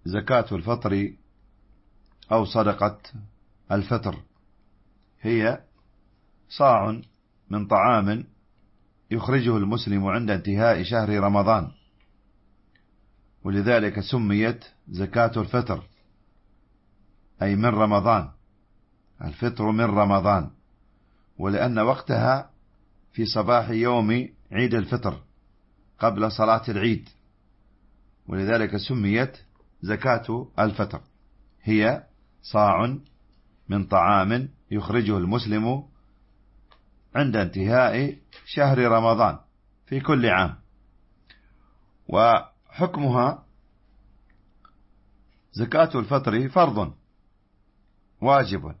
زكاة الفطر أو صدقة الفطر هي صاع من طعام يخرجه المسلم عند انتهاء شهر رمضان، ولذلك سميت زكاة الفطر، أي من رمضان، الفطر من رمضان، ولأن وقتها في صباح يوم عيد الفطر قبل صلاة العيد، ولذلك سميت زكاة الفطر. هي صاع من طعام يخرجه المسلم عند انتهاء شهر رمضان في كل عام. وحكمها زكاة الفطر فرض واجب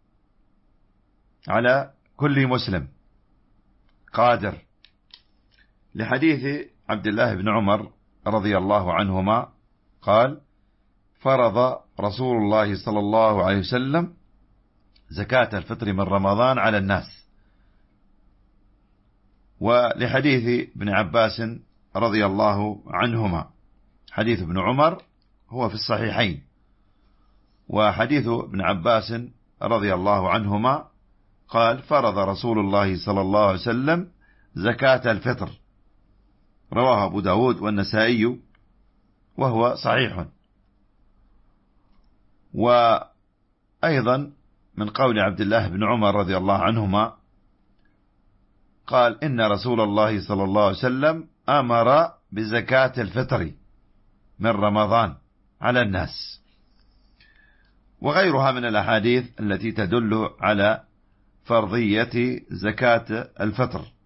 على كل مسلم قادر، لحديث عبد الله بن عمر رضي الله عنهما قال: فرض رسول الله صلى الله عليه وسلم زكاة الفطر من رمضان على الناس. ولحديث ابن عباس رضي الله عنهما، حديث ابن عمر هو في الصحيحين، وحديث ابن عباس رضي الله عنهما قال: فرض رسول الله صلى الله عليه وسلم زكاة الفطر، رواه أبو داود والنسائي وهو صحيح. وأيضا من قول عبد الله بن عمر رضي الله عنهما قال: إن رسول الله صلى الله عليه وسلم أمر بزكاة الفطر من رمضان على الناس، وغيرها من الأحاديث التي تدل على فرضية زكاة الفطر.